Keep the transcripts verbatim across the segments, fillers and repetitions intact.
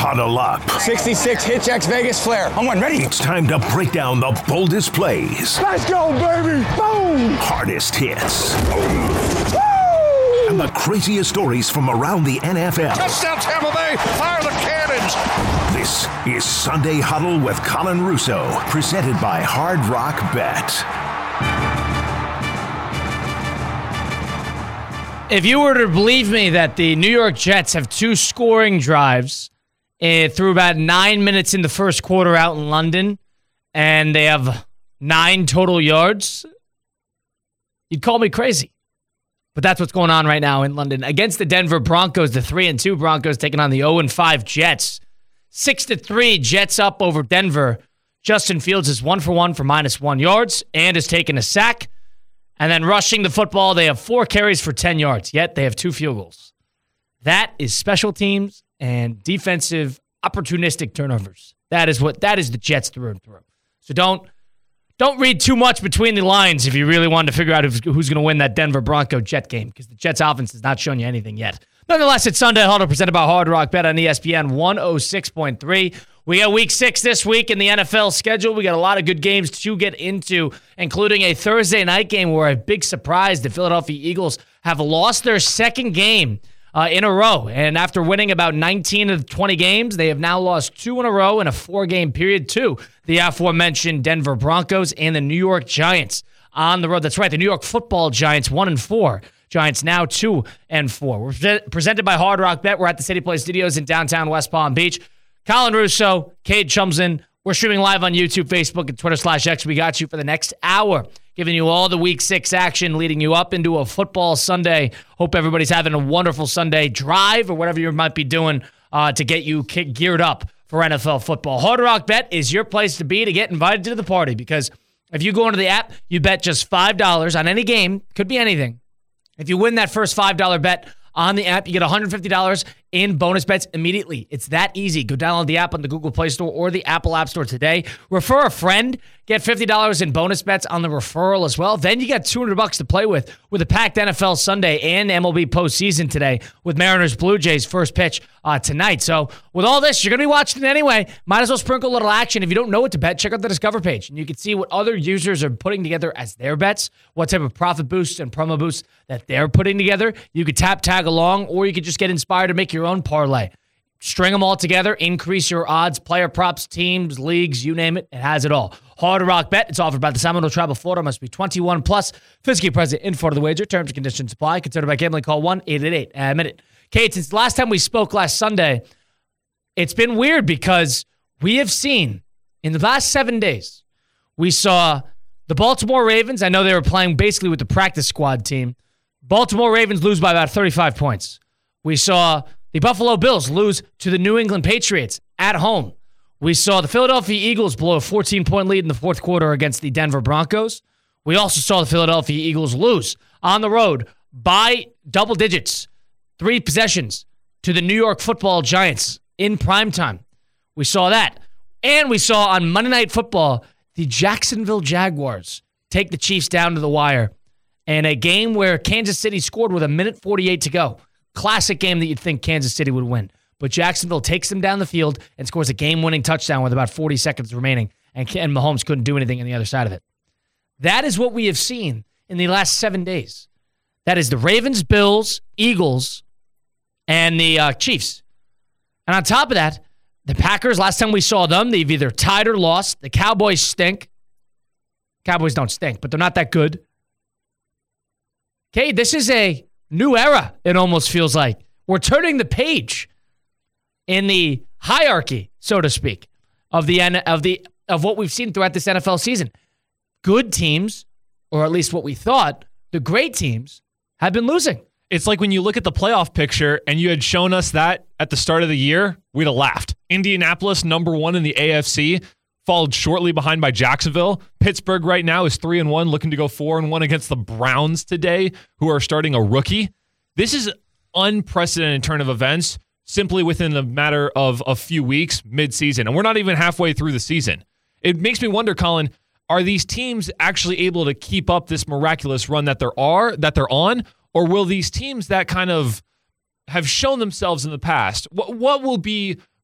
Huddle up. sixty-six Hitchx Vegas Flare. I'm one ready. It's time to break down the boldest plays. Let's go, baby. Boom. Hardest hits. Woo! And the craziest stories from around the N F L. Touchdown Tampa Bay. Fire the cannons. This is Sunday Huddle with Colin Russo, presented by Hard Rock Bet. If you were to believe me that the New York Jets have two scoring drives uh, through about nine minutes in the first quarter out in London, and they have nine total yards, you'd call me crazy. But that's what's going on right now in London. Against the Denver Broncos, the three and two Broncos taking on the oh and five Jets. six to three Jets up over Denver. Justin Fields is one for one for minus one yards and has taken a sack. And then rushing the football, they have four carries for ten yards, yet they have two field goals. That is special teams and defensive opportunistic turnovers. That is what that is the Jets through and through. So don't don't read too much between the lines if you really wanted to figure out who's, who's going to win that Denver Bronco Jet game, because the Jets offense has not shown you anything yet. Nonetheless, it's Sunday Huddle presented by Hard Rock Bet on E S P N one oh six point three. We got week six this week in the N F L schedule. We got a lot of good games to get into, including a Thursday night game where a big surprise, the Philadelphia Eagles have lost their second game uh, in a row. And after winning about nineteen of the twenty games, they have now lost two in a row in a four-game period to the aforementioned Denver Broncos and the New York Giants on the road. That's right, the New York Football Giants, one and four. Giants now two and four. We're pre- presented by Hard Rock Bet. We're at the City Place Studios in downtown West Palm Beach. Colin Russo, Cade Chumsden. We're streaming live on YouTube, Facebook, and Twitter slash X. We got you for the next hour, giving you all the week six action, leading you up into a football Sunday. Hope everybody's having a wonderful Sunday drive or whatever you might be doing uh, to get you kick- geared up for N F L football. Hard Rock Bet is your place to be to get invited to the party, because if you go into the app, you bet just five dollars on any game. Could be anything. If you win that first five dollars bet on the app, you get one hundred fifty dollars in bonus bets immediately. It's that easy. Go download the app on the Google Play Store or the Apple App Store today. Refer a friend. Get fifty dollars in bonus bets on the referral as well. Then you got two hundred bucks to play with with a packed N F L Sunday and M L B postseason today with Mariners Blue Jays first pitch uh, tonight. So with all this, you're going to be watching it anyway. Might as well sprinkle a little action. If you don't know what to bet, check out the Discover page, and you can see what other users are putting together as their bets, what type of profit boosts and promo boosts that they're putting together. You could tap, tag along, or you could just get inspired to make your own parlay. String them all together, increase your odds, player props, teams, leagues, you name it. It has it all. Hard Rock Bet. It's offered by the Seminole Tribe of Florida. Must be twenty-one plus. Physically present in Florida. The wager. Terms and conditions apply. Considered by gambling. Call one eight eight eight. Admit it. Kate, since the last time we spoke last Sunday, it's been weird because we have seen in the last seven days, we saw the Baltimore Ravens. I know they were playing basically with the practice squad team. Baltimore Ravens lose by about thirty-five points. We saw the Buffalo Bills lose to the New England Patriots at home. We saw the Philadelphia Eagles blow a fourteen-point lead in the fourth quarter against the Denver Broncos. We also saw the Philadelphia Eagles lose on the road by double digits, three possessions, to the New York Football Giants in primetime. We saw that. And we saw on Monday Night Football, the Jacksonville Jaguars take the Chiefs down to the wire in a game where Kansas City scored with a minute forty-eight to go. Classic game that you'd think Kansas City would win. But Jacksonville takes them down the field and scores a game-winning touchdown with about forty seconds remaining, and, and Mahomes couldn't do anything on the other side of it. That is what we have seen in the last seven days. That is the Ravens, Bills, Eagles, and the uh, Chiefs. And on top of that, the Packers, last time we saw them, they've either tied or lost. The Cowboys stink. Cowboys don't stink, but they're not that good. Okay, this is a new era, it almost feels like. We're turning the page in the hierarchy, so to speak, of the of the of what we've seen throughout this N F L season. Good teams, or at least what we thought, the great teams, have been losing. It's like when you look at the playoff picture and you had shown us that at the start of the year, we'd have laughed. Indianapolis, number one in the A F C, followed shortly behind by Jacksonville. Pittsburgh right now is three and one, looking to go four and one against the Browns today, who are starting a rookie. This is unprecedented turn of events simply within a matter of a few weeks, mid-season. And we're not even halfway through the season. It makes me wonder, Colin, are these teams actually able to keep up this miraculous run that there are, that they're on? Or will these teams that kind of have shown themselves in the past, what, what will be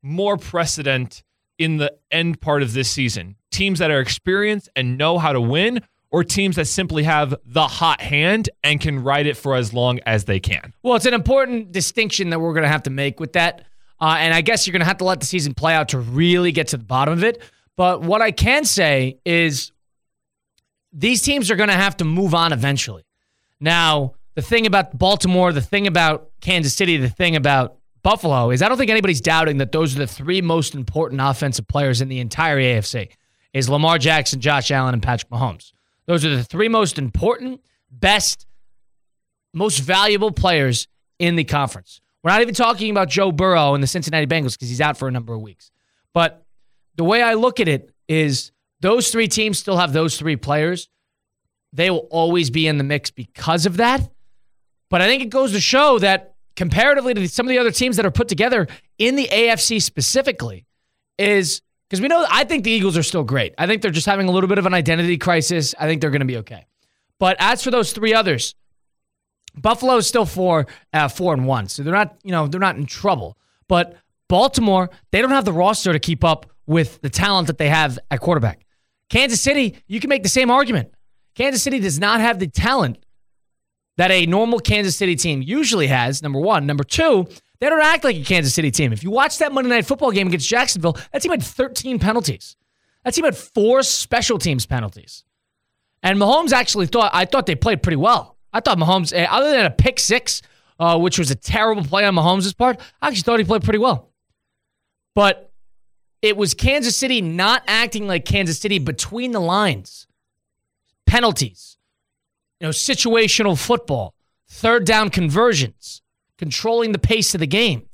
more precedent in the end part of this season? Teams that are experienced and know how to win, or teams that simply have the hot hand and can ride it for as long as they can? Well, it's an important distinction that we're going to have to make with that. Uh, and I guess you're going to have to let the season play out to really get to the bottom of it. But what I can say is these teams are going to have to move on eventually. Now, the thing about Baltimore, the thing about Kansas City, the thing about Buffalo is I don't think anybody's doubting that those are the three most important offensive players in the entire A F C is Lamar Jackson, Josh Allen, and Patrick Mahomes. Those are the three most important, best, most valuable players in the conference. We're not even talking about Joe Burrow and the Cincinnati Bengals because he's out for a number of weeks. But the way I look at it is those three teams still have those three players. They will always be in the mix because of that. But I think it goes to show that comparatively to some of the other teams that are put together in the A F C specifically is because we know I think the Eagles are still great. I think they're just having a little bit of an identity crisis. I think they're going to be okay. But as for those three others, Buffalo is still four, uh, four and one, so they're not, you know, they're not in trouble. But Baltimore, they don't have the roster to keep up with the talent that they have at quarterback. Kansas City, you can make the same argument. Kansas City does not have the talent that a normal Kansas City team usually has, number one. Number two, they don't act like a Kansas City team. If you watch that Monday Night Football game against Jacksonville, that team had thirteen penalties. That team had four special teams penalties. And Mahomes actually thought, I thought they played pretty well. I thought Mahomes, other than a pick six, uh, which was a terrible play on Mahomes' part, I actually thought he played pretty well. But it was Kansas City not acting like Kansas City between the lines. Penalties, you know, situational football, third down conversions, controlling the pace of the game.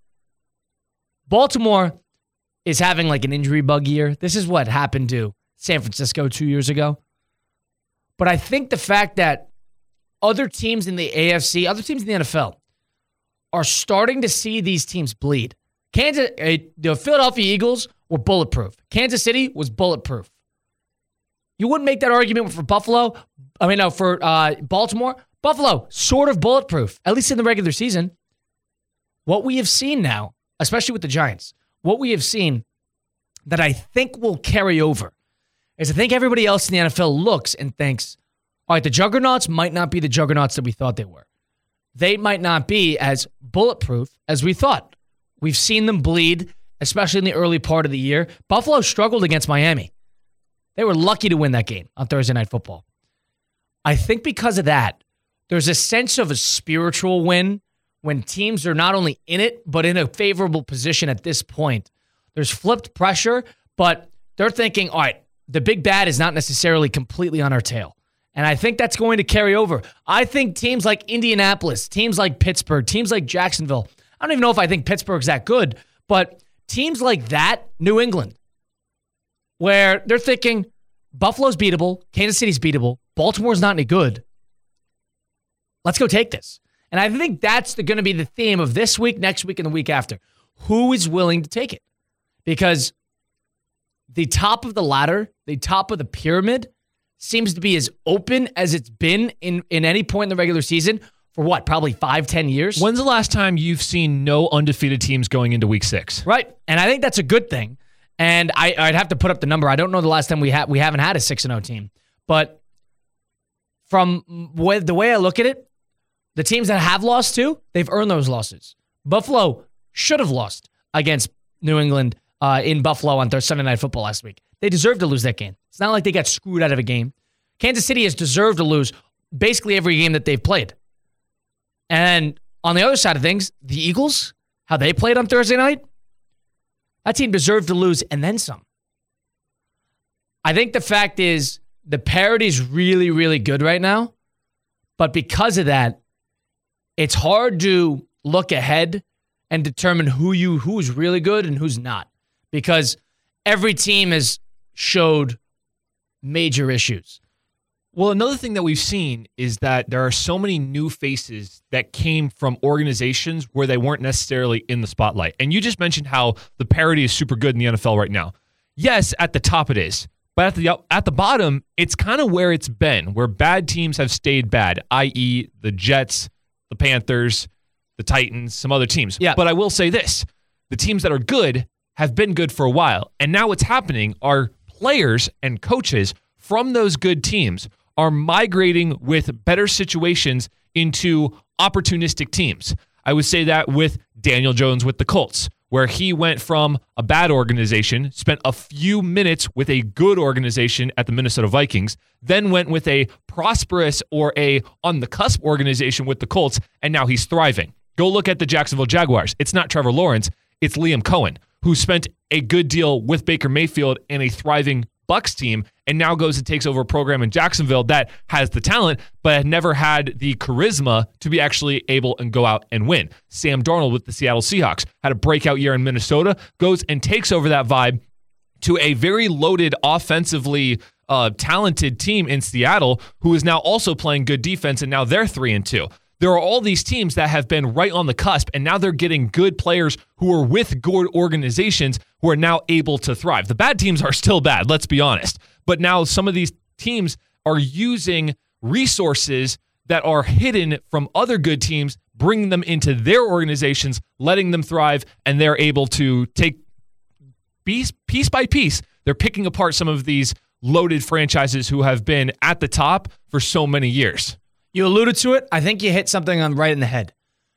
Baltimore is having like an injury bug year. This is what happened to San Francisco two years ago. But I think the fact that other teams in the A F C, other teams in the N F L, are starting to see these teams bleed. Kansas, uh, the Philadelphia Eagles were bulletproof. Kansas City was bulletproof. You wouldn't make that argument for Buffalo. I mean, no, for uh, Baltimore. Buffalo, sort of bulletproof, at least in the regular season. What we have seen now, especially with the Giants, what we have seen that I think will carry over is I think everybody else in the N F L looks and thinks, all right, the juggernauts might not be the juggernauts that we thought they were. They might not be as bulletproof as we thought. We've seen them bleed, especially in the early part of the year. Buffalo struggled against Miami. They were lucky to win that game on Thursday Night Football. I think because of that, there's a sense of a spiritual win when teams are not only in it, but in a favorable position at this point. There's flipped pressure, but they're thinking, all right, the big bad is not necessarily completely on our tail. And I think that's going to carry over. I think teams like Indianapolis, teams like Pittsburgh, teams like Jacksonville, I don't even know if I think Pittsburgh's that good, but teams like that, New England, where they're thinking Buffalo's beatable, Kansas City's beatable, Baltimore's not any good. Let's go take this. And I think that's going to be the theme of this week, next week, and the week after. Who is willing to take it? Because the top of the ladder, the top of the pyramid, seems to be as open as it's been in, in any point in the regular season for what, probably five, ten years? When's the last time you've seen no undefeated teams going into week six? Right. And I think that's a good thing. And I, I'd have to put up the number. I don't know the last time we, ha- we haven't had a six and oh team. But from w- the way I look at it, the teams that have lost to, they've earned those losses. Buffalo should have lost against New England uh, in Buffalo on Thursday Sunday Night Football last week. They deserved to lose that game. It's not like they got screwed out of a game. Kansas City has deserved to lose basically every game that they've played. And on the other side of things, the Eagles, how they played on Thursday night, that team deserved to lose and then some. I think the fact is the parity is really, really good right now. But because of that, it's hard to look ahead and determine who you who's really good and who's not. Because every team has showed major issues. Well, another thing that we've seen is that there are so many new faces that came from organizations where they weren't necessarily in the spotlight. And you just mentioned how the parity is super good in the N F L right now. Yes, at the top it is. But at the at the bottom, it's kind of where it's been, where bad teams have stayed bad, that is the Jets, the Panthers, the Titans, some other teams. Yeah. But I will say this. the teams that are good have been good for a while. And now what's happening are players and coaches from those good teams are migrating with better situations into opportunistic teams. I would say that with Daniel Jones with the Colts, where he went from a bad organization, spent a few minutes with a good organization at the Minnesota Vikings, then went with a prosperous or a on-the-cusp organization with the Colts, and now he's thriving. Go look at the Jacksonville Jaguars. It's not Trevor Lawrence, it's Liam Cohen, who spent a good deal with Baker Mayfield and a thriving Bucs team, and now goes and takes over a program in Jacksonville that has the talent, but had never had the charisma to be actually able and go out and win. Sam Darnold with the Seattle Seahawks had a breakout year in Minnesota, goes and takes over that vibe to a very loaded, offensively uh, talented team in Seattle, who is now also playing good defense, and now they're three and two. There are all these teams that have been right on the cusp, and now they're getting good players who are with good organizations who are now able to thrive. The bad teams are still bad, let's be honest. But now some of these teams are using resources that are hidden from other good teams, bringing them into their organizations, letting them thrive, and they're able to take piece, piece by piece. They're picking apart some of these loaded franchises who have been at the top for so many years. You alluded to it. I think you hit something on right in the head.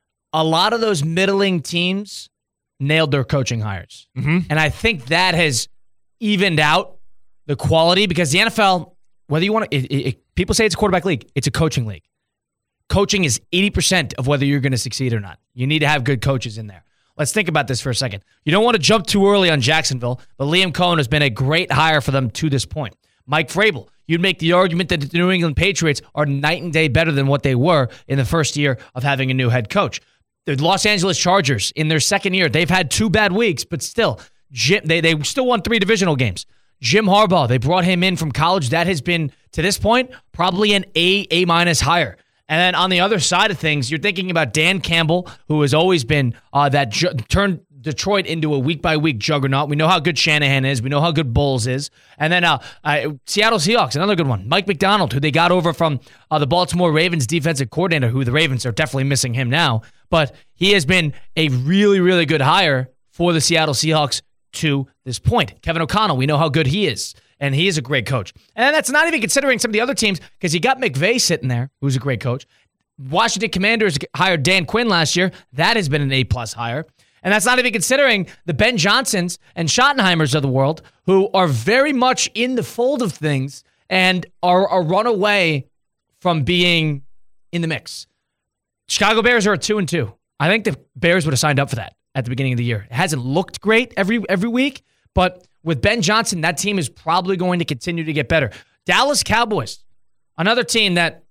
A lot of those middling teams nailed their coaching hires. Mm-hmm. And I think that has evened out the quality because the N F L, whether you want to, it, it, people say it's a quarterback league. It's a coaching league. Coaching is eighty percent of whether you're going to succeed or not. You need to have good coaches in there. Let's think about this for a second. You don't want to jump too early on Jacksonville, but Liam Cohen has been a great hire for them to this point. Mike Vrabel, you'd make the argument that the New England Patriots are night and day better than what they were in the first year of having a new head coach. The Los Angeles Chargers, in their second year, they've had two bad weeks, but still, Jim, they, they still won three divisional games. Jim Harbaugh, they brought him in from college. That has been, to this point, probably an A, A-minus hire. And then on the other side of things, you're thinking about Dan Campbell, who has always been uh, that ju- turned Detroit into a week-by-week juggernaut. We know how good Shanahan is. We know how good Bowles is. And then uh, uh, Seattle Seahawks, another good one. Mike McDonald, who they got over from uh, the Baltimore Ravens defensive coordinator, who the Ravens are definitely missing him now. But he has been a really, really good hire for the Seattle Seahawks to this point. Kevin O'Connell, we know how good he is. And he is a great coach. And that's not even considering some of the other teams, because you got McVay sitting there, who's a great coach. Washington Commanders hired Dan Quinn last year. That has been an A-plus hire. And that's not even considering the Ben Johnsons and Schottenheimers of the world, who are very much in the fold of things and are a run away from being in the mix. Chicago Bears are a two and two. I think the Bears would have signed up for that at the beginning of the year. It hasn't looked great every every week, but with Ben Johnson, that team is probably going to continue to get better. Dallas Cowboys, another team that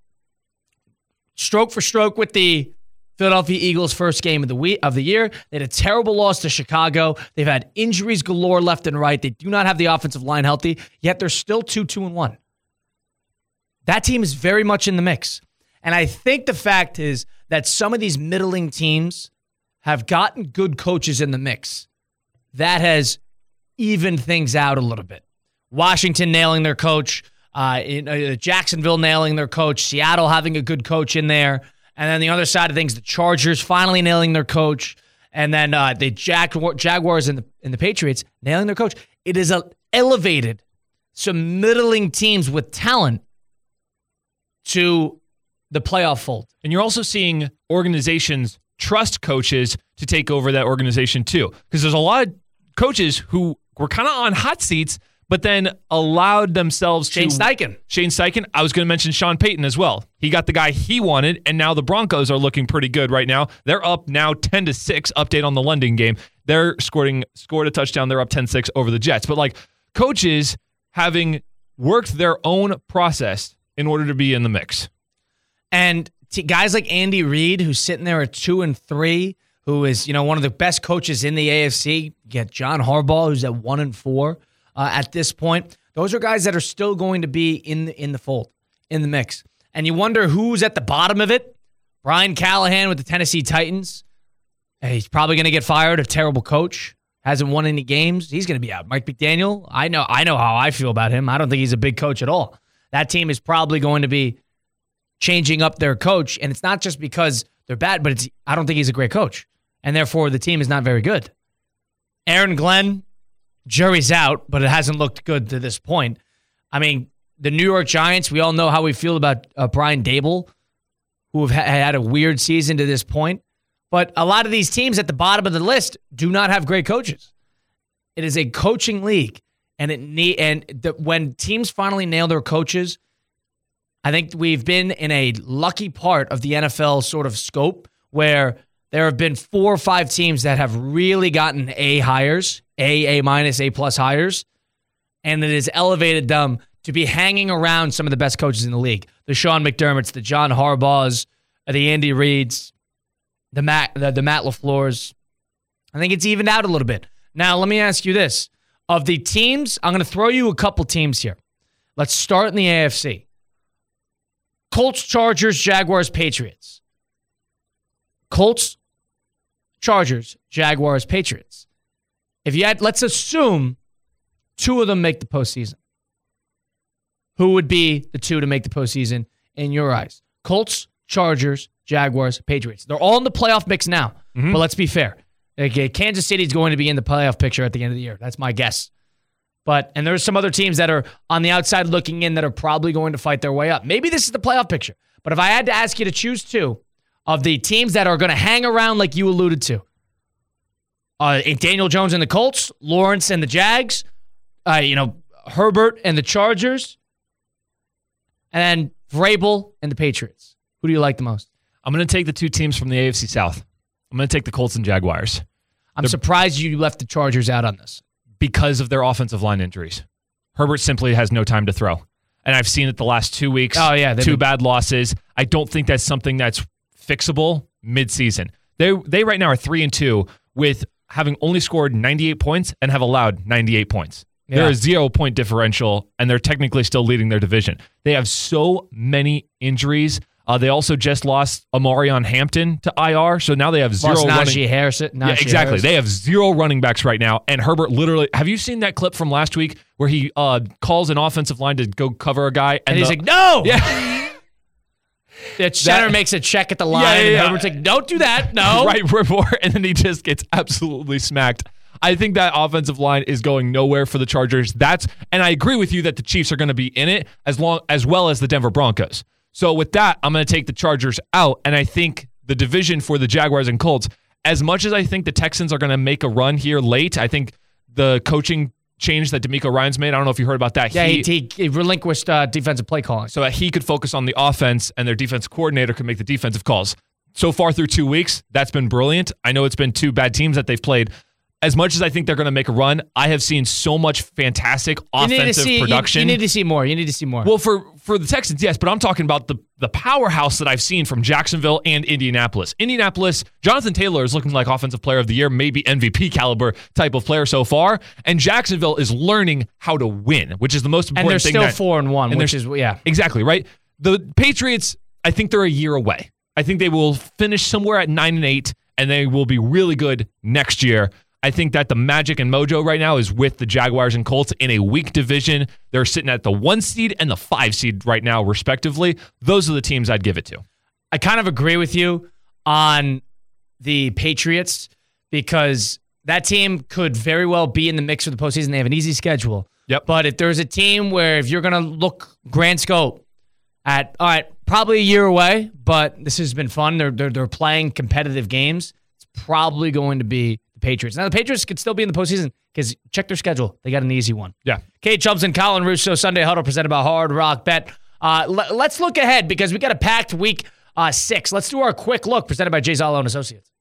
stroke for stroke with the Philadelphia Eagles' first game of the week of the year. They had a terrible loss to Chicago. They've had injuries galore left and right. They do not have the offensive line healthy, yet they're still two, two, and one. That team is very much in the mix. And I think the fact is that some of these middling teams have gotten good coaches in the mix. That has evened things out a little bit. Washington nailing their coach, uh, in, uh, Jacksonville nailing their coach, Seattle having a good coach in there. And then the other side of things, the Chargers finally nailing their coach. And then uh, the Jag- Jaguars and the, and the Patriots nailing their coach. It is a, elevated some middling teams with talent to the playoff fold. And you're also seeing organizations trust coaches to take over that organization too. Because there's a lot of coaches who were kind of on hot seats, but then allowed themselves Shane to... Steichen. Shane Steichen. I was going to mention Sean Payton as well. He got the guy he wanted, and now the Broncos are looking pretty good right now. They're up now ten to six. Update on the London game. They're scoring, scored a touchdown. They're up ten six over the Jets. But like coaches having worked their own process in order to be in the mix. And t- guys like Andy Reid, who's sitting there at two and three, who is, you know, one of the best coaches in the A F C. You get John Harbaugh, who's at one and four. Uh, at this point, those are guys that are still going to be in the, in the fold, in the mix. And you wonder who's at the bottom of it. Brian Callahan with the Tennessee Titans. Hey, he's probably going to get fired. A terrible coach. Hasn't won any games. He's going to be out. Mike McDaniel, I know, I know how I feel about him. I don't think he's a big coach at all. That team is probably going to be changing up their coach. And it's not just because they're bad, but it's I don't think he's a great coach. And therefore, the team is not very good. Aaron Glenn, jury's out, but it hasn't looked good to this point. I mean, the New York Giants, we all know how we feel about uh, Brian Daboll, who have ha- had a weird season to this point. But a lot of these teams at the bottom of the list do not have great coaches. It is a coaching league, and it need and the, when teams finally nail their coaches, I think we've been in a lucky part of the N F L sort of scope where there have been four or five teams that have really gotten A hires, A, A minus, A plus hires, and it has elevated them to be hanging around some of the best coaches in the league. The Sean McDermotts, the John Harbaughs, the Andy Reids, the Matt, the, the Matt LaFleurs. I think it's evened out a little bit. Now, let me ask you this. Of the teams, I'm going to throw you a couple teams here. Let's start in the A F C. Colts, Chargers, Jaguars, Patriots. Colts, Chargers, Jaguars, Patriots. If you had, let's assume two of them make the postseason. Who would be the two to make the postseason in your eyes? Colts, Chargers, Jaguars, Patriots. They're all in the playoff mix now, mm-hmm. but let's be fair. Okay, Kansas City is going to be in the playoff picture at the end of the year. That's my guess. But and there's some other teams that are on the outside looking in that are probably going to fight their way up. Maybe this is the playoff picture. But if I had to ask you to choose two of the teams that are going to hang around like you alluded to, uh, Daniel Jones and the Colts, Lawrence and the Jags, uh, you know, Herbert and the Chargers, and then Vrabel and the Patriots. Who do you like the most? I'm going to take the two teams from the A F C South. I'm going to take the Colts and Jaguars. I'm They're, surprised you left the Chargers out on this. Because of their offensive line injuries. Herbert simply has no time to throw. And I've seen it the last two weeks. Oh, yeah. Two been- bad losses. I don't think that's something that's fixable mid-season. They they right now are three and two with having only scored ninety-eight points and have allowed ninety-eight points. Yeah. They're a zero-point differential, and they're technically still leading their division. They have so many injuries. Uh, they also just lost Amarion Hampton to I R, so now they have zero lost running. Najee Harrison. Najee yeah, exactly. Harris. They have zero running backs right now, and Herbert literally. Have you seen that clip from last week where he uh, calls an offensive line to go cover a guy, and, and he's the, like, "No!" Yeah. The center that, makes a check at the line, yeah, yeah, yeah. and Herbert's like, "Don't do that, no!" Right before, and then he just gets absolutely smacked. I think that offensive line is going nowhere for the Chargers. That's, and I agree with you that the Chiefs are going to be in it as long as well as the Denver Broncos. So with that, I'm going to take the Chargers out, and I think the division for the Jaguars and Colts, as much as I think the Texans are going to make a run here late, I think the coaching change that DeMeco Ryans made, I don't know if you heard about that. Yeah, he, he, he relinquished uh, defensive play calling. So that he could focus on the offense, and their defense coordinator could make the defensive calls. So far through two weeks, that's been brilliant. I know it's been two bad teams that they've played. As much as I think they're going to make a run, I have seen so much fantastic offensive see, production. You, you need to see more. You need to see more. Well, for, for the Texans, yes, but I'm talking about the, the powerhouse that I've seen from Jacksonville and Indianapolis. Indianapolis, Jonathan Taylor is looking like Offensive Player of the Year, maybe M V P caliber type of player so far. And Jacksonville is learning how to win, which is the most important thing. And they're thing still that, four and one, which is, yeah. Exactly, right? The Patriots, I think they're a year away. I think they will finish somewhere at nine and eight, and they will be really good next year. I think that the magic and mojo right now is with the Jaguars and Colts in a weak division. They're sitting at the one seed and the five seed right now, respectively. Those are the teams I'd give it to. I kind of agree with you on the Patriots because that team could very well be in the mix for the postseason. They have an easy schedule. Yep. But if there's a team where if you're going to look grand scope at, all right, probably a year away, but this has been fun. They're, they're, they're playing competitive games. It's probably going to be Patriots. Now, the Patriots could still be in the postseason because check their schedule. They got an easy one. Yeah. Kate Chubbs and Colin Russo, Sunday Huddle, presented by Hard Rock Bet. Uh, l- let's look ahead because we got a packed week uh, six. Let's do our quick look, presented by Jay Zalo and Associates.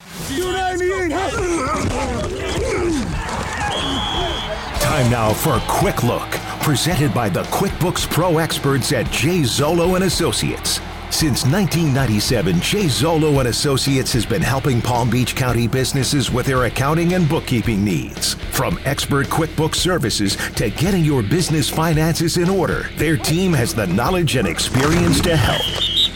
Time now for a quick look, presented by the QuickBooks Pro experts at Jay Zolo and Associates. Since nineteen ninety-seven, Jay Zolo and Associates has been helping Palm Beach County businesses with their accounting and bookkeeping needs. From expert QuickBooks services to getting your business finances in order, their team has the knowledge and experience to help.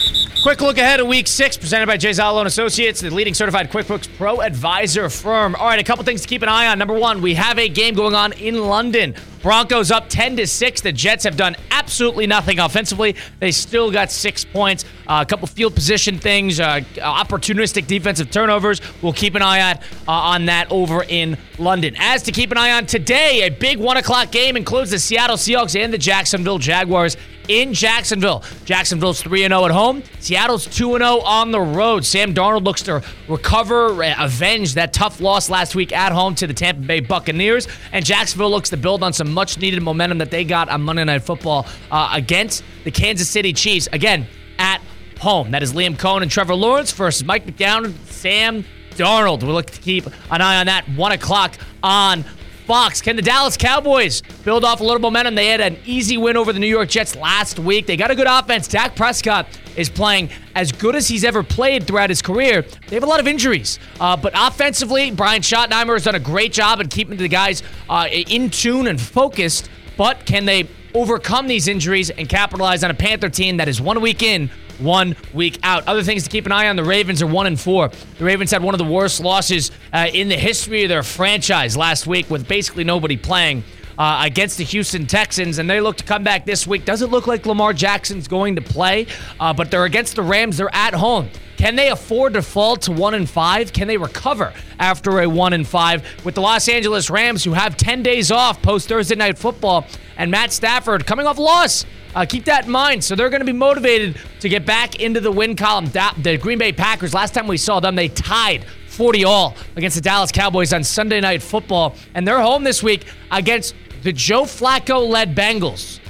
Quick look ahead of week six, presented by Jay Zalo and Associates, the leading certified QuickBooks Pro advisor firm. All right, a couple things to keep an eye on. Number one, we have a game going on in London. Broncos up ten to six. The Jets have done absolutely nothing offensively. They still got six points. Uh, a couple field position things, uh, opportunistic defensive turnovers. We'll keep an eye on, uh, on that over in London. As to keep an eye on today, a big one o'clock game includes the Seattle Seahawks and the Jacksonville Jaguars in Jacksonville. Jacksonville's three and oh at home. Seattle's two and oh on the road. Sam Darnold looks to recover, avenge that tough loss last week at home to the Tampa Bay Buccaneers. And Jacksonville looks to build on some much-needed momentum that they got on Monday Night Football uh, against the Kansas City Chiefs. Again, at home. That is Liam Cohen and Trevor Lawrence versus Mike McDowell, Sam Darnold. We'll look to keep an eye on that. one o'clock on Fox. Can the Dallas Cowboys build off a little momentum? They had an easy win over the New York Jets last week. They got a good offense. Dak Prescott is playing as good as he's ever played throughout his career. They have a lot of injuries. Uh, but offensively, Brian Schottenheimer has done a great job at keeping the guys uh, in tune and focused. But can they overcome these injuries and capitalize on a Panther team that is one week in, one week out? Other things to keep an eye on, the Ravens are one and four. The Ravens had one of the worst losses uh, in the history of their franchise last week with basically nobody playing uh, against the Houston Texans, and they look to come back this week. Doesn't look like Lamar Jackson's going to play, uh, but they're against the Rams. They're at home. Can they afford to fall to one and five? Can they recover after a one and five with the Los Angeles Rams, who have ten days off post Thursday Night Football, and Matt Stafford coming off a loss? Uh, keep that in mind. So they're going to be motivated to get back into the win column. The Green Bay Packers, last time we saw them, they tied forty all against the Dallas Cowboys on Sunday Night Football, and they're home this week against the Joe Flacco-led Bengals.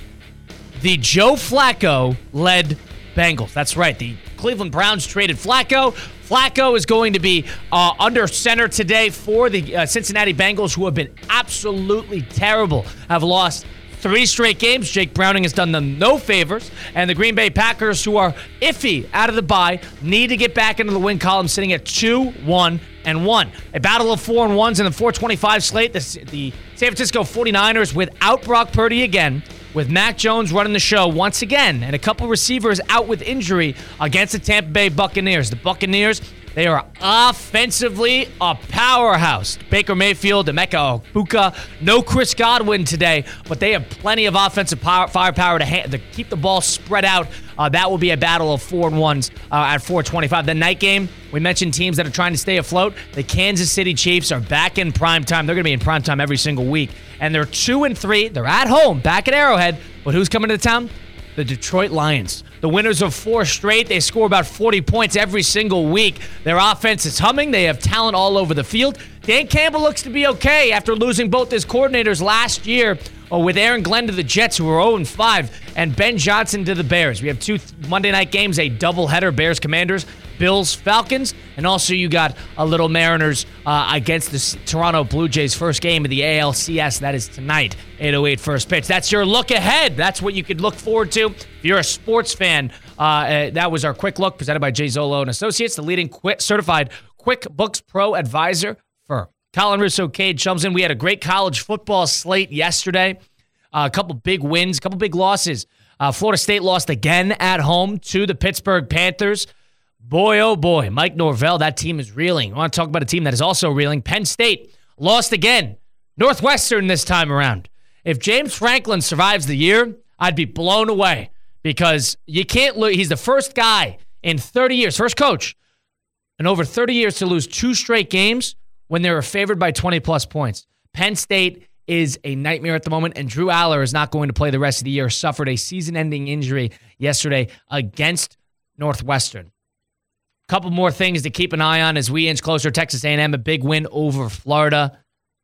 The Joe Flacco-led Bengals. That's right. The Cleveland Browns traded Flacco. Flacco is going to be uh, under center today for the uh, Cincinnati Bengals, who have been absolutely terrible, have lost three straight games. Jake Browning has done them no favors. And the Green Bay Packers, who are iffy out of the bye, need to get back into the win column, sitting at two, one, and one. A battle of four and ones in the four twenty-five slate. The, the San Francisco forty-niners without Brock Purdy again, with Mac Jones running the show once again, and a couple receivers out with injury against the Tampa Bay Buccaneers. The Buccaneers, they are offensively a powerhouse. Baker Mayfield, Emeka Egbuka, no Chris Godwin today, but they have plenty of offensive power, firepower to, ha- to keep the ball spread out. Uh, that will be a battle of four and ones uh, at four twenty-five. The night game, we mentioned teams that are trying to stay afloat. The Kansas City Chiefs are back in prime time. They're going to be in prime time every single week, and they're two and three. They're at home, back at Arrowhead. But who's coming to town? The Detroit Lions. The winners of four straight. They score about forty points every single week. Their offense is humming. They have talent all over the field. Dan Campbell looks to be okay after losing both his coordinators last year uh, with Aaron Glenn to the Jets, who are oh and five, and Ben Johnson to the Bears. We have two Monday night games, a doubleheader, Bears Commanders, Bills Falcons, and also you got a little Mariners uh, against the Toronto Blue Jays. First game of the A L C S. That is tonight, eight oh eight first pitch. That's your look ahead. That's what you could look forward to. If you're a sports fan, uh, uh, that was our quick look presented by Jay Zolo and Associates, the leading qu- certified QuickBooks Pro advisor firm. Colin Russo, Cade Chumson. We had a great college football slate yesterday. Uh, a couple big wins, a couple big losses. Uh, Florida State lost again at home to the Pittsburgh Panthers. Boy, oh boy, Mike Norvell, that team is reeling. I want to talk about a team that is also reeling. Penn State lost again. Northwestern this time around. If James Franklin survives the year, I'd be blown away, because you can't lose. He's the first guy in thirty years, first coach in over thirty years to lose two straight games when they were favored by twenty-plus points. Penn State is a nightmare at the moment, and Drew Aller is not going to play the rest of the year. Suffered a season-ending injury yesterday against Northwestern. Couple more things to keep an eye on as we inch closer. Texas A and M, a big win over Florida.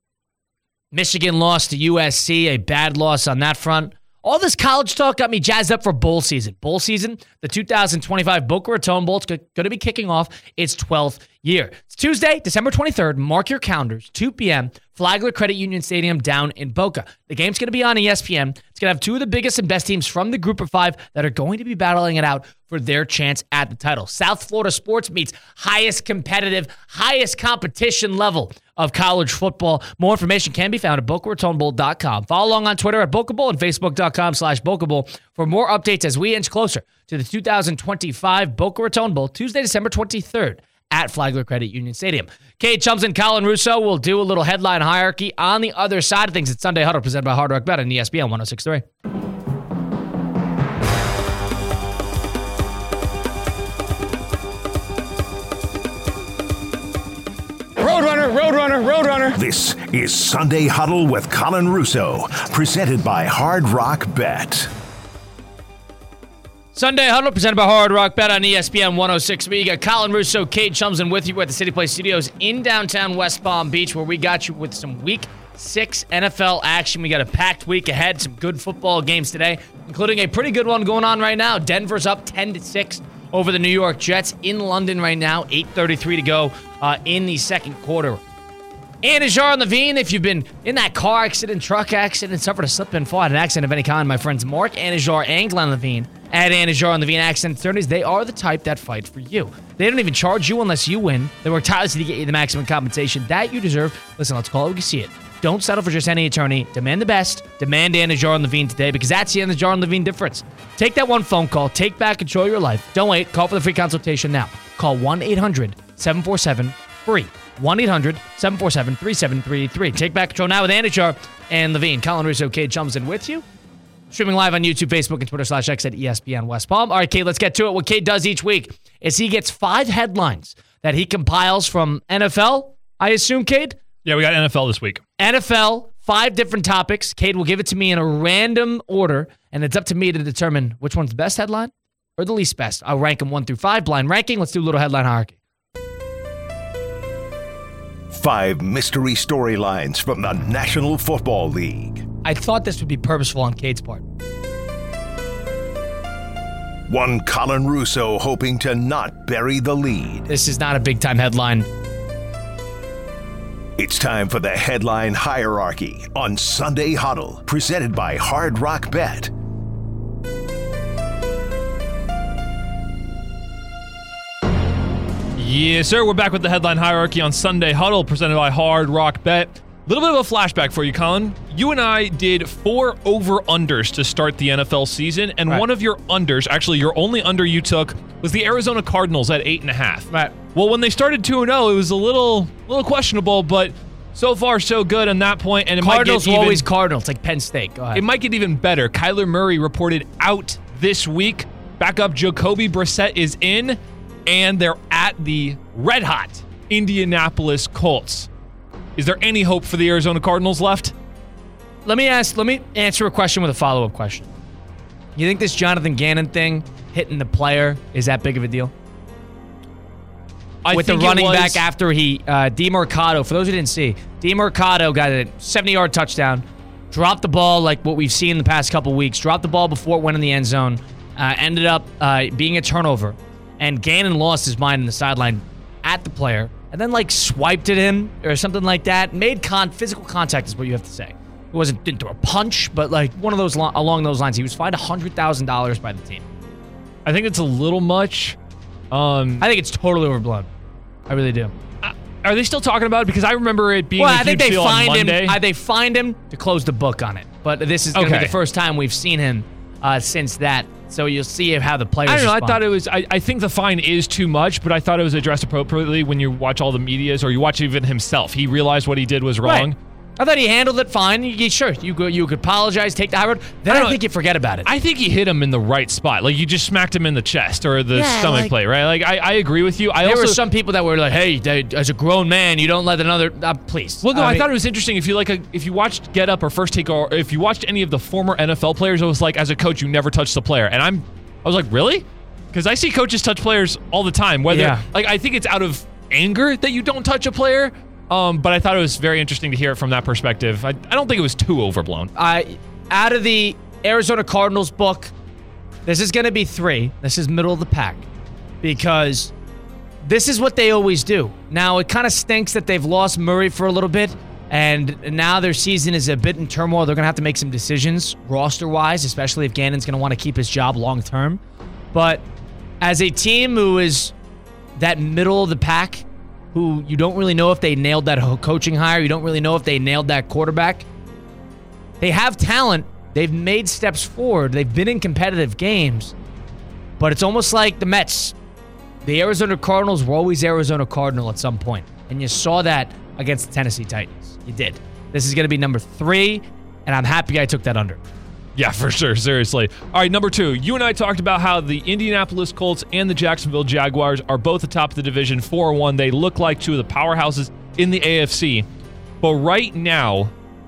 Michigan lost to U S C, a bad loss on that front. All this college talk got me jazzed up for bowl season. Bowl season, the two thousand twenty-five Boca Raton Bowl is going to be kicking off its twelfth year. It's Tuesday, December twenty-third. Mark your calendars, two p.m., Flagler Credit Union Stadium down in Boca. The game's going to be on E S P N. It's going to have two of the biggest and best teams from the group of five that are going to be battling it out for their chance at the title. South Florida sports meets highest competitive, highest competition level of college football. More information can be found at boca raton bowl dot com. Follow along on Twitter at Boca Bowl and facebook.com slash Boca Bowl for more updates as we inch closer to the two thousand twenty-five Boca Raton Bowl, Tuesday, December twenty-third. At Flagler Credit Union Stadium. Kate Chums and Colin Russo will do a little headline hierarchy on the other side of things. It's Sunday Huddle presented by Hard Rock Bet on E S P N one oh six point three. Roadrunner, Roadrunner, Roadrunner. This is Sunday Huddle with Colin Russo, presented by Hard Rock Bet. Sunday Huddle presented by Hard Rock Bet on E S P N one oh six. We got Colin Russo, Kate Chumsman with you at the City Place Studios in downtown West Palm Beach, where we got you with some Week six N F L action. We got a packed week ahead, some good football games today, including a pretty good one going on right now. Denver's up ten to six over the New York Jets in London right now. eight thirty-three to go uh, in the second quarter. Anajar and Levine, if you've been in that car accident, truck accident, suffered a slip and fall, had an accident of any kind, my friends Mark Anajar and Glenn Levine at Anajar and Levine Accident Attorneys, they are the type that fight for you. They don't even charge you unless you win. They work tirelessly to get you the maximum compensation that you deserve. Listen, let's call it we can see it. Don't settle for just any attorney. Demand the best. Demand Anajar and Levine today, because that's the Anajar and Levine difference. Take that one phone call. Take back control of your life. Don't wait. Call for the free consultation now. Call one eight hundred seven four seven free. one eight hundred seven four seven three seven three three. Take back control now with Anajar and Levine. Colin Russo, Kate Chumsman with you. Streaming live on YouTube, Facebook, and Twitter slash X at E S P N West Palm. All right, Kate, let's get to it. What Kate does each week is he gets five headlines that he compiles from N F L, I assume, Kate? Yeah, we got N F L this week. N F L, five different topics. Kate will give it to me in a random order, and it's up to me to determine which one's the best headline or the least best. I'll rank them one through five. Blind ranking. Let's do a little headline hierarchy. Five mystery storylines from the National Football League. I thought this would be purposeful on Kate's part. One Colin Russo hoping to not bury the lead. This is not a big-time headline. It's time for the headline hierarchy on Sunday Huddle, presented by Hard Rock Bet. Yes, sir. We're back with the headline hierarchy on Sunday Huddle, presented by Hard Rock Bet. A little bit of a flashback for you, Colin. You and I did four over-unders to start the N F L season, and right. one of your unders, actually your only under you took, was the Arizona Cardinals at eight and a half. Right. Well, when they started two and oh, it was a little little questionable, but so far so good on that point, and it Cardinals might get even, always Cardinals, like Penn State. Go ahead. It might get even better. Kyler Murray reported out this week. Backup Jacoby Brissett is in, and they're at the red-hot Indianapolis Colts. Is there any hope for the Arizona Cardinals left? Let me ask. Let me answer a question with a follow-up question. You think this Jonathan Gannon thing, hitting the player, is that big of a deal? I with the think running it was, back after he, uh, DeMercado, for those who didn't see, DeMercado got a seventy-yard touchdown, dropped the ball like what we've seen the past couple weeks, dropped the ball before it went in the end zone, uh, ended up uh, being a turnover, and Gannon lost his mind in the sideline at the player, and then like swiped at him or something like that. Made con- physical contact is what you have to say. It wasn't didn't throw a punch, but like one of those lo- along those lines. He was fined one hundred thousand dollars by the team. I think it's a little much. Um, I think it's totally overblown. I really do. uh, are they still talking about it? Because I remember it being Well, a I think huge they deal on fined him. Monday. Uh, they fined him to close the book on it. But this is going to Okay. be the first time we've seen him uh, since that. So you'll see how the players I don't know. respond. I thought it was. I, I think the fine is too much, but I thought it was addressed appropriately when you watch all the medias or you watch even himself. He realized what he did was wrong. Right. I thought he handled it fine. You, sure, you go, you could apologize, take the high road. Then I I, don't- think you forget about it. I think he hit him in the right spot. Like you just smacked him in the chest or the Yeah, stomach like- plate, right? Like I, I agree with you. I there also were some people that were like, "Hey, they, as a grown man, you don't let another." Uh, please. Well, no, I, mean- thought it was interesting. If you like, a, if you watched Get Up or First Take, or if you watched any of the former N F L players, it was like, as a coach, you never touch the player. And I'm, I was like, really? Because I see coaches touch players all the time. Whether Yeah. like I think it's out of anger that you don't touch a player. Um, but I thought it was very interesting to hear it from that perspective. I, I don't think it was too overblown. I out of the Arizona Cardinals book, this is going to be three. This is middle of the pack because this is what they always do. Now, it kind of stinks that they've lost Murray for a little bit, and now their season is a bit in turmoil. They're going to have to make some decisions roster-wise, especially if Gannon's going to want to keep his job long-term. But as a team who is that middle of the pack, who you don't really know if they nailed that coaching hire, you don't really know if they nailed that quarterback, they have talent. They've made steps forward. They've been in competitive games. But it's almost like the Mets. The Arizona Cardinals were always Arizona Cardinal at some point. And you saw that against the Tennessee Titans. You did. This is going to be number three, and I'm happy I took that under. Yeah, for sure. Seriously. All right, number two. You and I talked about how the Indianapolis Colts and the Jacksonville Jaguars are both atop the division four and one. They look like two of the powerhouses in the A F C. But right now,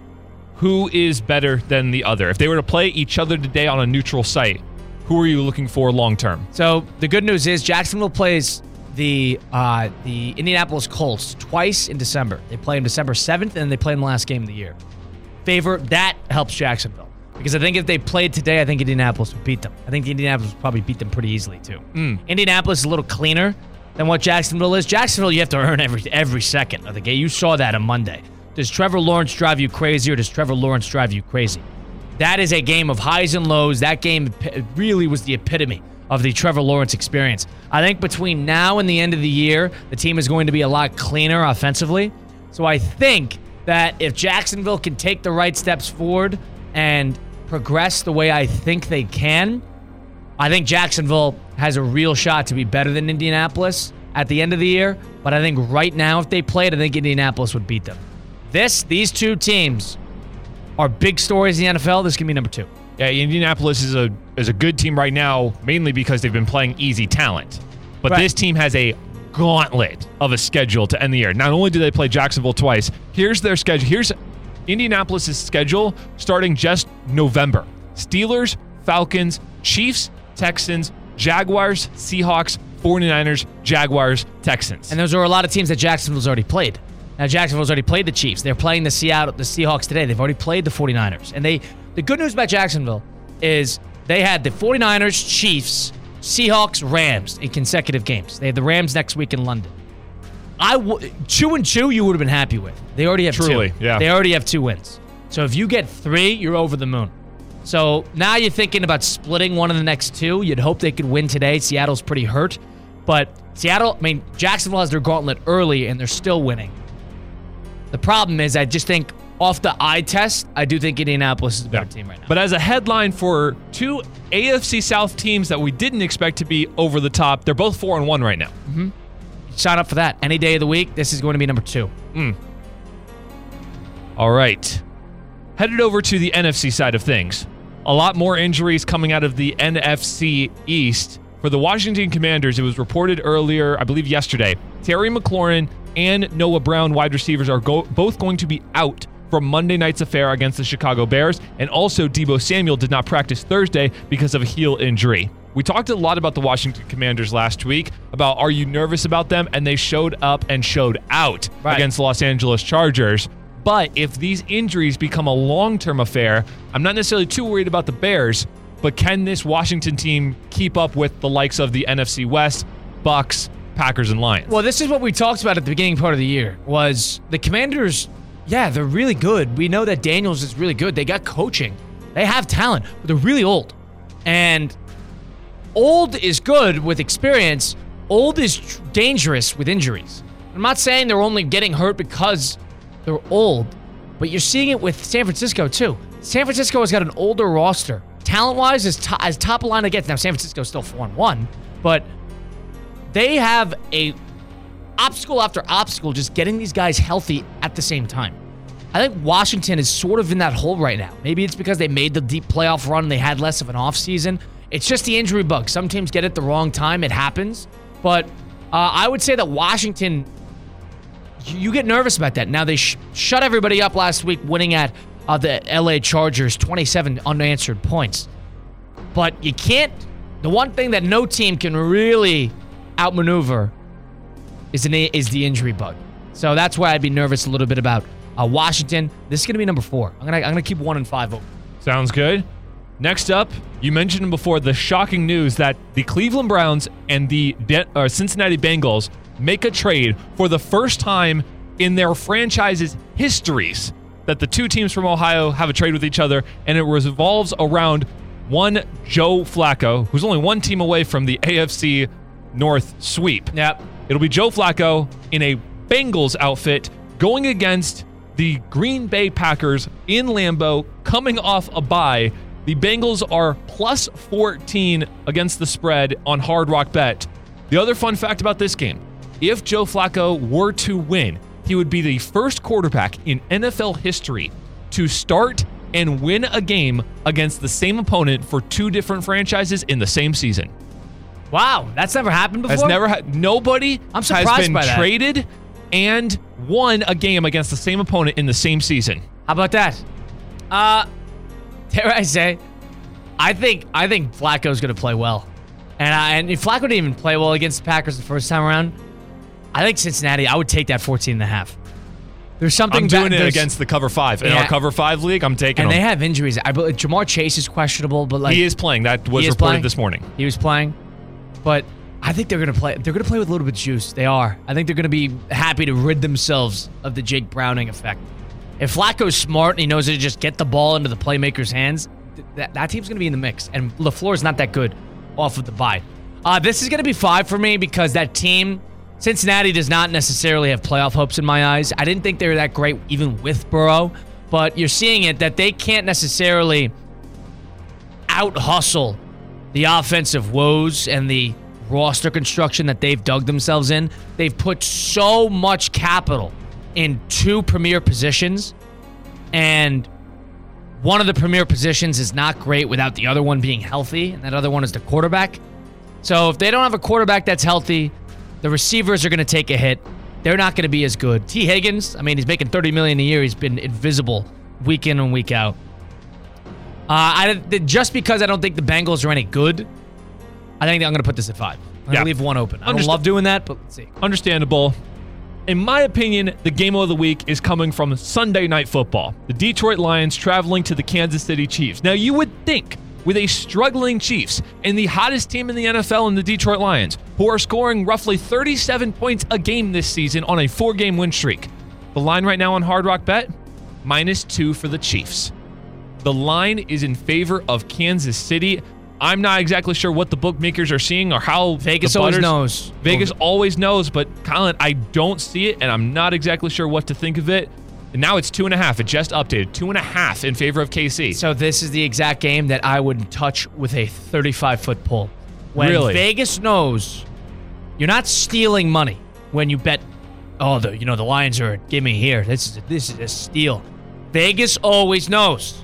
who is better than the other? If they were to play each other today on a neutral site, who are you looking for long term? So the good news is Jacksonville plays the uh, the Indianapolis Colts twice in December. They play them December seventh, and then they play them the last game of the year. Favor, that helps Jacksonville. Because I think if they played today, I think Indianapolis would beat them. I think Indianapolis would probably beat them pretty easily, too. Mm. Indianapolis is a little cleaner than what Jacksonville is. Jacksonville, you have to earn every every second of the game. You saw that on Monday. Does Trevor Lawrence drive you crazy, or does Trevor Lawrence drive you crazy? That is a game of highs and lows. That game really was the epitome of the Trevor Lawrence experience. I think between now and the end of the year, the team is going to be a lot cleaner offensively. So I think that if Jacksonville can take the right steps forward and progress the way I think they can, I think Jacksonville has a real shot to be better than Indianapolis at the end of the year. But I think right now, if they played, I think Indianapolis would beat them. This, these two teams are big stories in the N F L. This can be number two. Yeah, Indianapolis is a is a good team right now, mainly because they've been playing easy talent. But right. This team has a gauntlet of a schedule to end the year. Not only do they play Jacksonville twice, here's their schedule. Here's Indianapolis' schedule starting just November. Steelers, Falcons, Chiefs, Texans, Jaguars, Seahawks, 49ers, Jaguars, Texans. And those are a lot of teams that Jacksonville's already played. Now, Jacksonville's already played the Chiefs. They're playing the Seattle, the Seahawks today. They've already played the 49ers. And they, the good news about Jacksonville is they had the 49ers, Chiefs, Seahawks, Rams in consecutive games. They have the Rams next week in London. I w- two and two, you would have been happy with. They already have Truly, two. yeah. They already have two wins. So if you get three, you're over the moon. So now you're thinking about splitting one of the next two. You'd hope they could win today. Seattle's pretty hurt. But Seattle, I mean, Jacksonville has their gauntlet early, and they're still winning. The problem is, I just think off the eye test, I do think Indianapolis is a better yeah. team right now. But as a headline for two A F C South teams that we didn't expect to be over the top, they're both four and one right now. Mm-hmm. Sign up for that. Any day of the week, this is going to be number two. Mm. All right. Headed over to the N F C side of things. A lot more injuries coming out of the N F C East. For the Washington Commanders, it was reported earlier, I believe yesterday, Terry McLaurin and Noah Brown, wide receivers, are go- both going to be out from Monday night's affair against the Chicago Bears. And also, Deebo Samuel did not practice Thursday because of a heel injury. We talked a lot about the Washington Commanders last week, about are you nervous about them? And they showed up and showed out right. against the Los Angeles Chargers. But if these injuries become a long-term affair, I'm not necessarily too worried about the Bears, but can this Washington team keep up with the likes of the N F C West, Bucks, Packers, and Lions? Well, this is what we talked about at the beginning part of the year, was the Commanders, yeah, they're really good. We know that Daniels is really good. They got coaching. They have talent, but they're really old. And old is good with experience. Old is tr- dangerous with injuries. I'm not saying they're only getting hurt because they're old, but you're seeing it with San Francisco, too. San Francisco has got an older roster. Talent-wise, as, to- as top of line it gets. Now, San Francisco's still four and one, but they have a obstacle after obstacle just getting these guys healthy at the same time. I think Washington is sort of in that hole right now. Maybe it's because they made the deep playoff run and they had less of an offseason. It's just the injury bug. Some teams get it the wrong time. It happens. But uh, I would say that Washington, you get nervous about that. Now, they sh- shut everybody up last week winning at uh, the L A Chargers, twenty-seven unanswered points. But you can't, the one thing that no team can really outmaneuver is, an, is the injury bug. So that's why I'd be nervous a little bit about uh, Washington. This is going to be number four. I'm going to I'm gonna keep one and five open. Sounds good. Next up, you mentioned before the shocking news that the Cleveland Browns and the De- uh, Cincinnati Bengals make a trade for the first time in their franchise's histories that the two teams from Ohio have a trade with each other, and it revolves around one Joe Flacco, who's only one team away from the A F C North sweep. Yep. It'll be Joe Flacco in a Bengals outfit going against the Green Bay Packers in Lambeau, coming off a bye. The Bengals are plus fourteen against the spread on Hard Rock Bet. The other fun fact about this game, if Joe Flacco were to win, he would be the first quarterback in N F L history to start and win a game against the same opponent for two different franchises in the same season. Wow, that's never happened before? Has never had. Nobody I'm surprised has been by that. traded and won a game against the same opponent in the same season. How about that? Uh, dare I say, I think I think Flacco's going to play well. And, I, and if Flacco didn't even play well against the Packers the first time around, I think Cincinnati, I would take that fourteen and a half. There's something I'm doing ba- it against the cover five. In Yeah. our cover five league, I'm taking And him. they have injuries. I believe Jamar Chase is questionable, but like He is playing. That was He is reported playing? this morning. He was playing, but I think they're gonna play. They're gonna play with a little bit of juice. They are. I think they're gonna be happy to rid themselves of the Jake Browning effect. If Flacco's smart and he knows how to just get the ball into the playmaker's hands, th- that, that team's gonna be in the mix. And LaFleur's not that good off of the bye. Uh, this is gonna be five for me because that team, Cincinnati, does not necessarily have playoff hopes in my eyes. I didn't think they were that great even with Burrow, but you're seeing it that they can't necessarily out-hustle the offensive woes and the roster construction that they've dug themselves in. They've put so much capital in two premier positions, and one of the premier positions is not great without the other one being healthy, and that other one is the quarterback. So if they don't have a quarterback that's healthy, the receivers are going to take a hit. They're not going to be as good. T. Higgins, I mean, he's making thirty million dollars a year. He's been invisible week in and week out. Uh, I, just because I don't think the Bengals are any good, I think I'm going to put this at five. I'm going Yeah. to leave one open. I don't Understa- love doing that, but let's see. Understandable. In my opinion, the game of the week is coming from Sunday Night Football. The Detroit Lions traveling to the Kansas City Chiefs. Now, you would think with a struggling Chiefs and the hottest team in the N F L in the Detroit Lions, who are scoring roughly thirty-seven points a game this season on a four-game win streak. The line right now on Hard Rock Bet, minus two for the Chiefs. The line is in favor of Kansas City. I'm not exactly sure what the bookmakers are seeing or how Vegas the always butters- knows. Vegas always knows, but Colin, I don't see it, and I'm not exactly sure what to think of it. And now it's two and a half. It just updated. Two and a half in favor of K C. So this is the exact game that I would touch with a thirty-five foot pull. When Really? Vegas knows you're not stealing money when you bet, oh, the you know the Lions are a gimme here. This is this is a steal. Vegas always knows.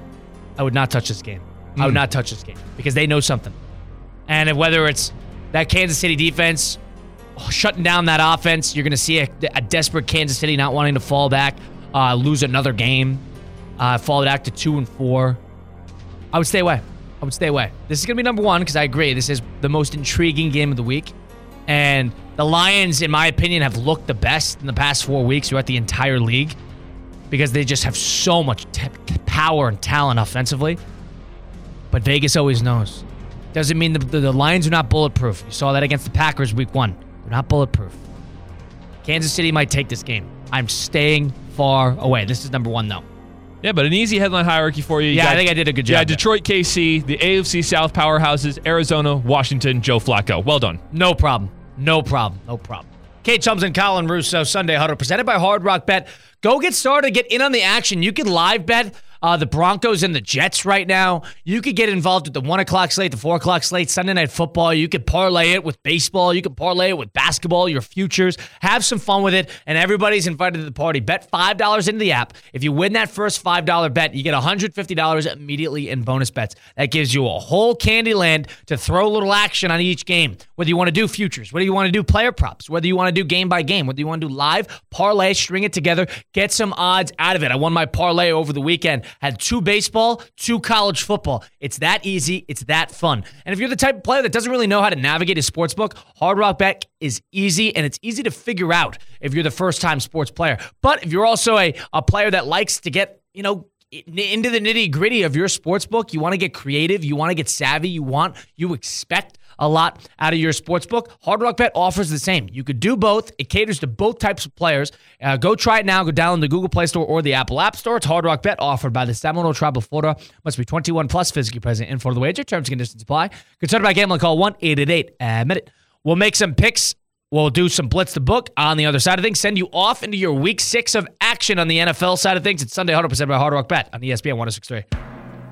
I would not touch this game. I would Mm. not touch this game because they know something. And if, whether it's that Kansas City defense shutting down that offense, you're going to see a, a desperate Kansas City not wanting to fall back, uh, lose another game, uh, fall back to two and four. I would stay away. I would stay away. This is going to be number one because I agree. This is the most intriguing game of the week. And the Lions, in my opinion, have looked the best in the past four weeks throughout the entire league because they just have so much t- power and talent offensively. But Vegas always knows. Doesn't mean the, the, the Lions are not bulletproof. You saw that against the Packers week one. They're not bulletproof. Kansas City might take this game. I'm staying far away. This is number one, though. Yeah, but an easy headline hierarchy for you. You Yeah, got- I think I did a good job Yeah, there. Detroit, K C, the A F C South powerhouses, Arizona, Washington, Joe Flacco. Well done. No problem. No problem. No problem. Kate Chums and Colin Russo, Sunday Huddle, presented by Hard Rock Bet. Go get started. Get in on the action. You can live bet uh, the Broncos and the Jets right now. You could get involved with the one o'clock slate, the four o'clock slate, Sunday Night Football. You could parlay it with baseball. You could parlay it with basketball, your futures. Have some fun with it, and everybody's invited to the party. Bet five dollars into the app. If you win that first five dollars bet, you get one hundred fifty dollars immediately in bonus bets. That gives you a whole candy land to throw a little action on each game. Whether you want to do futures, whether you want to do player props, whether you want to do game by game, whether you want to do live, parlay, string it together, get some odds out of it. I won my parlay over the weekend. Had two baseball, two college football. It's that easy. It's that fun. And if you're the type of player that doesn't really know how to navigate a sports book, Hard Rock Bet is easy, and it's easy to figure out if you're the first-time sports player. But if you're also a, a player that likes to get, you know, into the nitty-gritty of your sports book, you want to get creative, you want to get savvy, you want, you expect a lot out of your sports book, Hard Rock Bet offers the same. You could do both. It caters to both types of players. Uh, go try it now. Go download the Google Play Store or the Apple App Store. It's Hard Rock Bet offered by the Seminole Tribe of Florida. Must be twenty-one plus, physically present in for the wager. Terms and conditions apply. Concerned about gambling, call one eight eight eight admit it. We'll make some picks. We'll do some Blitz the Book on the other side of things. Send you off into your week six of action on the N F L side of things. It's Sunday Huddle presented by Hard Rock Bet on E S P N one oh six point three.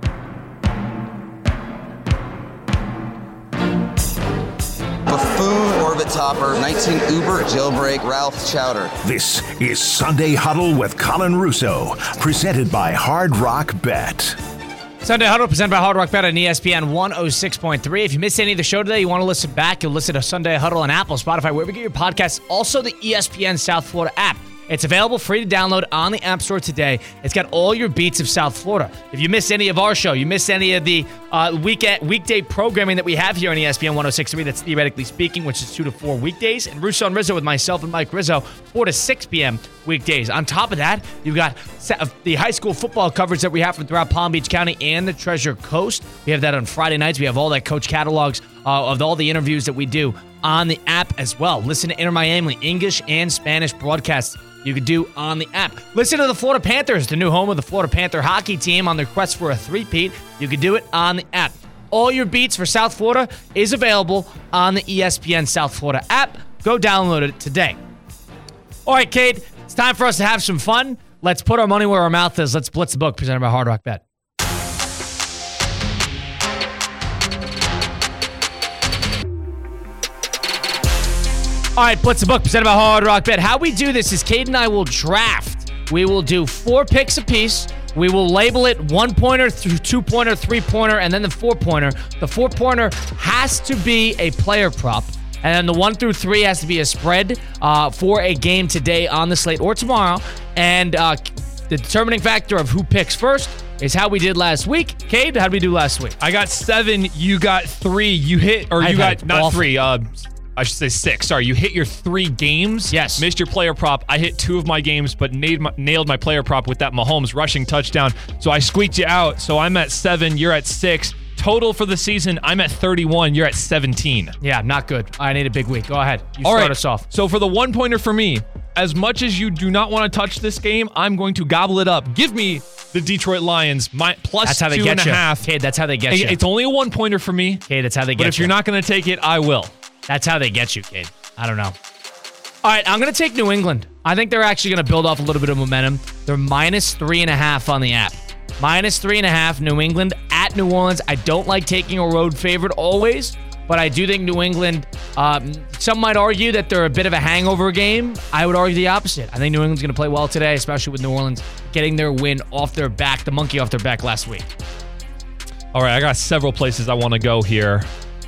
Buffoon, Orbit Topper, nineteen Uber, Jailbreak, Ralph Chowder. This is Sunday Huddle with Colin Russo, presented by Hard Rock Bet. Sunday Huddle presented by Hard Rock Bet on E S P N one oh six point three. If you missed any of the show today, you want to listen back, you'll listen to Sunday Huddle on Apple, Spotify, wherever you get your podcasts. Also, the E S P N South Florida app. It's available free to download on the App Store today. It's got all your beats of South Florida. If you missed any of our show, you missed any of the uh, weekend, weekday programming that we have here on E S P N one oh six point three, that's Theoretically Speaking, which is two to four weekdays, and Russo and Rizzo with myself and Mike Rizzo, four to six p.m. weekdays. On top of that, you've got the high school football coverage that we have from throughout Palm Beach County and the Treasure Coast. We have that on Friday nights. We have all that coach catalogs uh, of all the interviews that we do on the app as well. Listen to Inter Miami English and Spanish broadcasts you could do on the app. Listen to the Florida Panthers, the new home of the Florida Panther hockey team, on their quest for a three-peat. You could do it on the app. All your beats for South Florida is available on the E S P N South Florida app. Go download it today. All right, Cade, it's time for us to have some fun. Let's put our money where our mouth is. Let's Blitz the Book, presented by Hard Rock Bet. All right, Blitz the Book, presented by Hard Rock Bet. How we do this is Cade and I will draft. We will do four picks apiece. We will label it one-pointer, two-pointer, three-pointer, and then the four-pointer. The four-pointer has to be a player prop, and then the one through three has to be a spread uh, for a game today on the slate or tomorrow. And uh, the determining factor of who picks first is how we did last week. Cade, how did we do last week? I got seven. You got three. You hit, or I've you got not awful. three. Uh, I should say six. Sorry, you hit your three games. Yes. Missed your player prop. I hit two of my games, but nailed my, nailed my player prop with that Mahomes rushing touchdown. So I squeaked you out. So I'm at seven. You're at six. Total for the season, I'm at thirty-one. You're at seventeen. Yeah, not good. I need a big week. Go ahead. You All start right. us off. So for the one-pointer for me, as much as you do not want to touch this game, I'm going to gobble it up. Give me the Detroit Lions my, plus That's how they two get and a you. half. Cade, that's how they get you. It's only a one-pointer for me. Cade, that's how they get you. But if you're not going to take it, I will. That's how they get you, Cade. I don't know. All right, I'm going to take New England. I think they're actually going to build off a little bit of momentum. They're minus three and a half on the app. Minus three and a half, New England at New Orleans. I don't like taking a road favorite always, but I do think New England, um, some might argue that they're a bit of a hangover game. I would argue the opposite. I think New England's going to play well today, especially with New Orleans getting their win off their back, the monkey off their back last week. All right, I got several places I want to go here.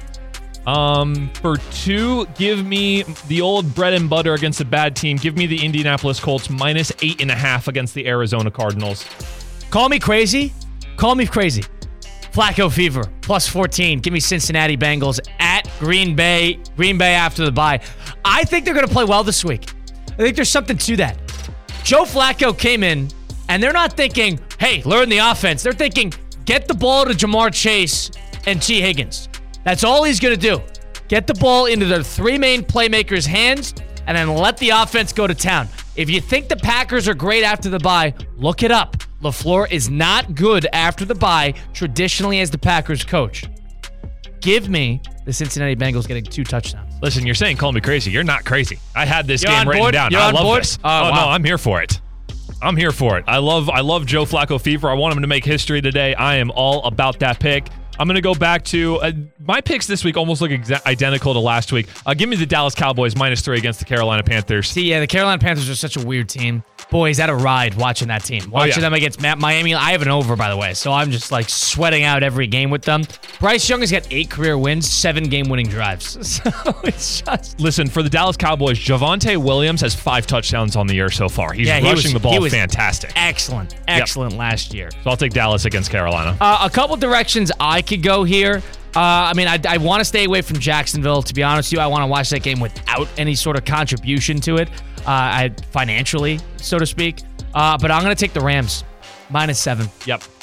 Um, for two, give me the old bread and butter against a bad team. Give me the Indianapolis Colts minus eight and a half against the Arizona Cardinals. Call me crazy. Call me crazy. Flacco fever, plus fourteen. Give me Cincinnati Bengals at Green Bay. Green Bay after the bye. I think they're going to play well this week. I think there's something to that. Joe Flacco came in, and they're not thinking, hey, learn the offense. They're thinking, get the ball to Jamar Chase and T. Higgins. That's all he's going to do. Get the ball into their three main playmakers' hands, and then let the offense go to town. If you think the Packers are great after the bye, look it up. LaFleur is not good after the bye, traditionally as the Packers coach. Give me the Cincinnati Bengals getting two touchdowns. Listen, you're saying call me crazy. You're not crazy. I had this You're game on written board? down. You're I on love board? this. Oh, oh wow. no, I'm here for it. I'm here for it. I love I love Joe Flacco fever. I want him to make history today. I am all about that pick. I'm going to go back to uh, my picks this week almost look exa- identical to last week. Uh, give me the Dallas Cowboys minus three against the Carolina Panthers. See, yeah, the Carolina Panthers are such a weird team. Boy, is that a ride watching that team. Watching oh, yeah. them against Miami. I have an over, by the way, so I'm just like sweating out every game with them. Bryce Young has got eight career wins, seven game-winning drives. So it's just... Listen, for the Dallas Cowboys, Javonte Williams has five touchdowns on the year so far. He's yeah, he rushing was, the ball he was fantastic. Excellent. Excellent yep. last year. So I'll take Dallas against Carolina. Uh, a couple directions I could go here. Uh, I mean, I, I want to stay away from Jacksonville. To be honest with you, I want to watch that game without any sort of contribution to it, uh, I, financially, so to speak. Uh, but I'm going to take the Rams, minus seven. Yep.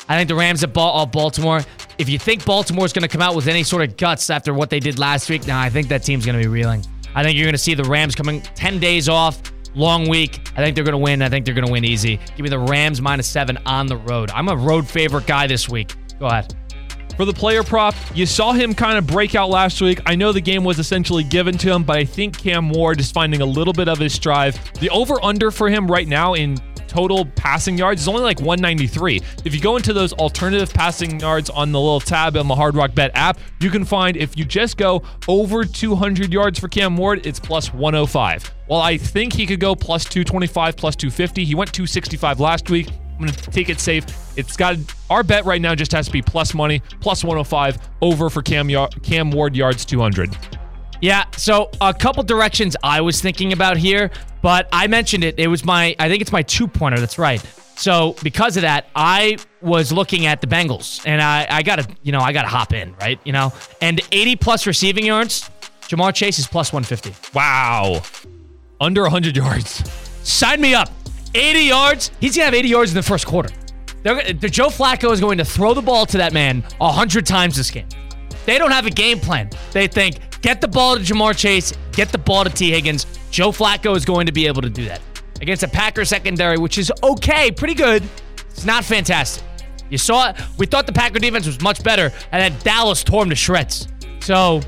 I think the Rams at Bal- uh, Baltimore. If you think Baltimore's going to come out with any sort of guts after what they did last week, nah, I think that team's going to be reeling. I think you're going to see the Rams coming ten days off, long week. I think they're going to win. I think they're going to win easy. Give me the Rams minus seven on the road. I'm a road favorite guy this week. Go ahead. For the player prop, you saw him kind of break out last week. I know the game was essentially given to him, but I think Cam Ward is finding a little bit of his stride. The over-under for him right now in total passing yards is only like one ninety-three. If you go into those alternative passing yards on the little tab on the Hard Rock Bet app, you can find if you just go over two hundred yards for Cam Ward, it's plus one oh five. While I think he could go plus two twenty-five, plus two fifty, he went two sixty-five last week. I'm going to take it safe. It's got our bet right now just has to be plus money, plus one oh five, over for Cam, Cam Ward yards two hundred. Yeah, so a couple directions I was thinking about here, but I mentioned it. It was my, I think it's my two-pointer. That's right. So because of that, I was looking at the Bengals, and I, I got to, you know, I got to hop in, right? You know, and eighty plus receiving yards, Jamar Chase is plus one fifty. Wow. Under one hundred yards. Sign me up. eighty yards. He's going to have eighty yards in the first quarter. They're, the Joe Flacco is going to throw the ball to that man one hundred times this game. They don't have a game plan. They think, get the ball to Jamar Chase, get the ball to T. Higgins. Joe Flacco is going to be able to do that. Against a Packers secondary, which is okay, pretty good. It's not fantastic. You saw it. We thought the Packer defense was much better, and then Dallas tore him to shreds. So,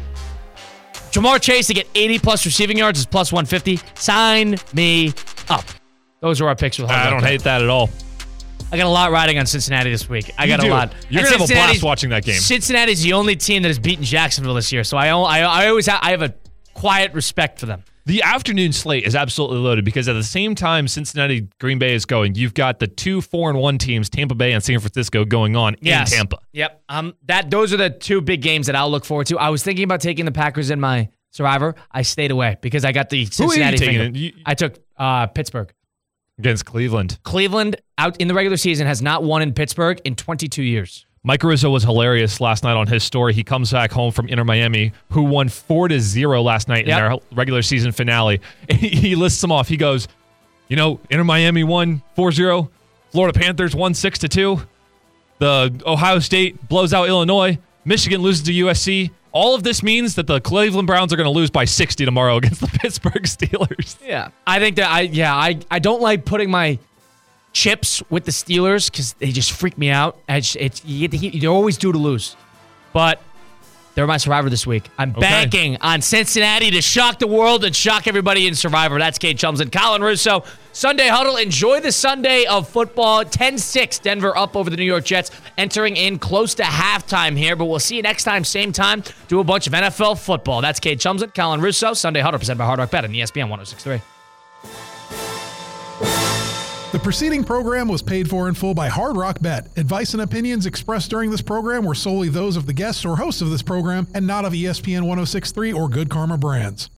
Jamar Chase to get eighty plus receiving yards is plus one fifty. Sign me up. Those are our picks. With I don't hate that at all. I got a lot riding on Cincinnati this week. I got you a do. lot. You're going to have a blast watching that game. Cincinnati's the only team that has beaten Jacksonville this year, so I I, I always have, I have a quiet respect for them. The afternoon slate is absolutely loaded because at the same time Cincinnati Green Bay is going, you've got the two four and one teams, Tampa Bay and San Francisco, going on yes. in Tampa. Yep. Um. That those are the two big games that I'll look forward to. I was thinking about taking the Packers in my Survivor. I stayed away because I got the Cincinnati. Who are you taking? finger. You, I took uh, Pittsburgh. Against Cleveland. Cleveland, out in the regular season, has not won in Pittsburgh in twenty-two years. Mike Rizzo was hilarious last night on his story. He comes back home from Inter Miami, who won four to zero last night yep. in their regular season finale. And he, he lists them off. He goes, you know, Inter Miami won four zero. Florida Panthers won six to two. The Ohio State blows out Illinois. Michigan loses to U S C. All of this means that the Cleveland Browns are going to lose by sixty tomorrow against the Pittsburgh Steelers. Yeah. I think that I, yeah, I, I don't like putting my chips with the Steelers because they just freak me out. It's, it's you get the, They're always due to lose. But they're my Survivor this week. I'm okay. banking on Cincinnati to shock the world and shock everybody in Survivor. That's Kate Chums and Colin Russo. Sunday Huddle. Enjoy the Sunday of football. ten six, Denver up over the New York Jets, entering in close to halftime here. But we'll see you next time, same time, do a bunch of N F L football. That's Kate Chums and Colin Russo. Sunday Huddle presented by Hard Rock Bet on E S P N one oh six point three. The preceding program was paid for in full by Hard Rock Bet. Advice and opinions expressed during this program were solely those of the guests or hosts of this program and not of E S P N one oh six point three or Good Karma Brands.